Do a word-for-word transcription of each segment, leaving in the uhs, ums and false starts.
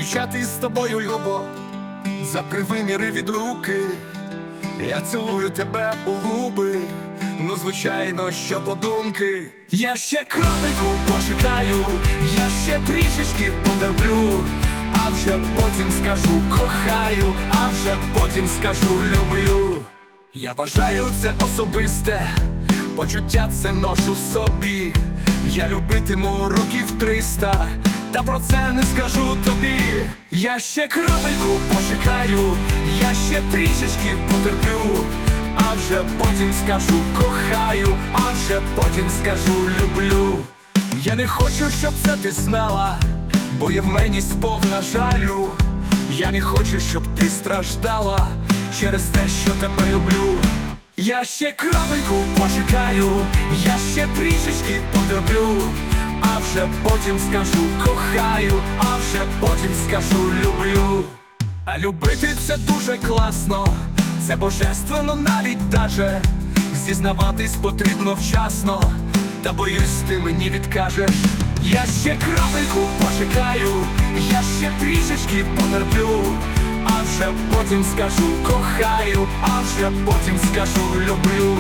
зустрічатись з тобою, любо, за приміри від руки. Я цілую тебе у губи, ну звичайно, що подумки. Я ще крапельку почекаю, я ще трішечки подавлю, а вже потім скажу кохаю, а вже потім скажу люблю. Я вважаю це особисте, почуття це ношу собі. Я любитиму років триста, та про це не скажу тобі. Я ще крапельку почекаю, я ще трішечки потерплю, а вже потім скажу кохаю, а вже потім скажу люблю. Я не хочу, щоб це ти знала, бо є в мені сповна жалю. Я не хочу, щоб ти страждала через те, що тебе люблю. Я ще крапельку почекаю, я ще трішечки потерплю, а вже потім скажу кохаю, а вже потім скажу люблю. А любити це дуже класно, це божественно навіть даже. Зізнаватись потрібно вчасно, та боюсь, ти мені відкажеш. Я ще крапельку почекаю, я ще трішечки потерплю, а вже потім скажу кохаю, а вже потім скажу люблю.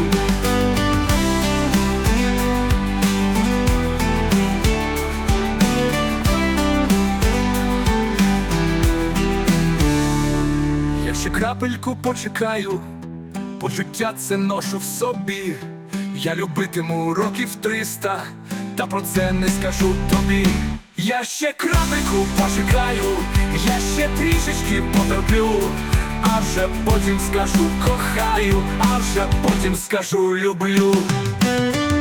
Я ще крапельку почекаю, почуття це ношу в собі. Я любитиму років триста, та про це не скажу тобі. Я ще крапельку почекаю, я ще трішечки потерплю, а вже потім скажу кохаю, а вже потім скажу люблю.